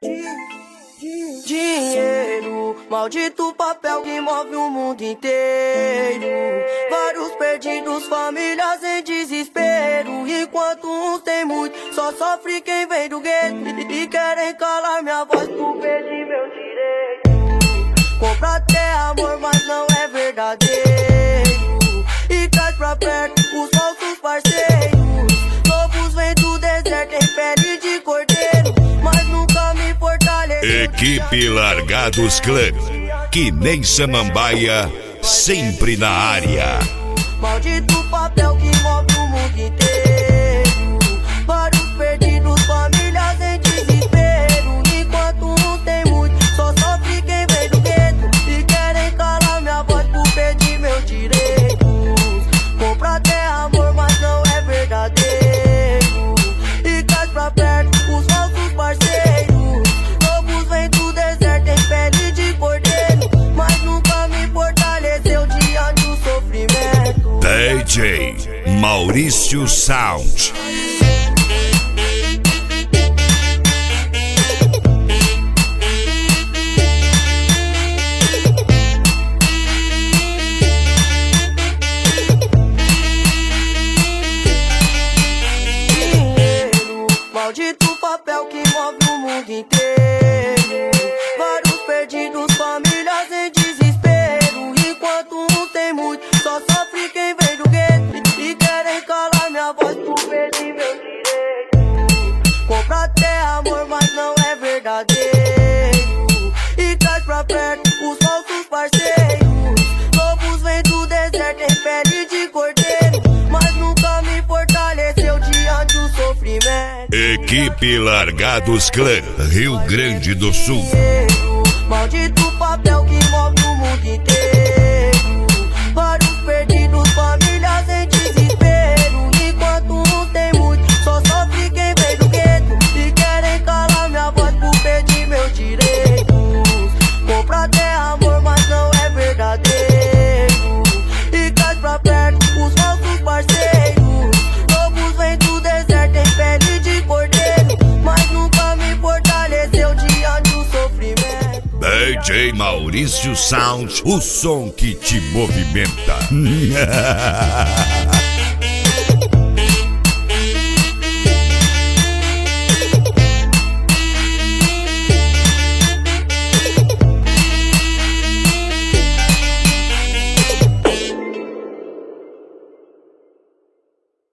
Dinheiro, maldito papel que move o mundo inteiro. Vários perdidos, famílias em desespero. Enquanto uns tem muito, só sofre quem vem do gueto. E querem calar minha voz por pedir meu direito. Compra até amor, mas não é verdadeiro. E traz pra perto os falsos parceiros. Lobos vêm do deserto em pele de cordeiro, mas nunca me fortaleceu. Equipe Largados Clã, que nem Samambaia, sempre na área. Maldito papel que move o mundo inteiro. Vários perdidos, famílias em desespero. Enquanto uns tem muito, só sofre quem vem do gueto. E querem calar minha voz por pedir meu direito. Compra até amor, mas não é verdadeiro. E traz pra perto os falsos parceiros. Lobos vêm do deserto em pele de cordeiro, mas nunca me fortaleceu diante do sofrimento. DJ Maurício Sound. Maldito papel que move o mundo inteiro. Vários perdidos, famílias em desespero. Enquanto uns tem muito, só sofre quem vem do gueto. E querem calar minha voz por pedir meu direito. Compra até amor, mas não é verdadeiro. E traz pra perto os falsos parceiros. Lobos vêm do deserto em pele de cordeiro, mas nunca me fortaleceu diante do sofrimento. Equipe Largados Clã, Rio Grande do Sul. Maldito papel que move o mundo inteiro. Vários perdidos, famílias em desespero. Enquanto uns tem muito, só sofre quem vem do gueto. E querem calar minha voz por pedir meu direito. Compra até amor, mas não é verdadeiro. E traz pra perto os falsos parceiros. Lobos vêm do deserto em pele de cordeiro, mas nunca me fortaleceu diante do sofrimento. DJ Maurício Sound, o som que te movimenta.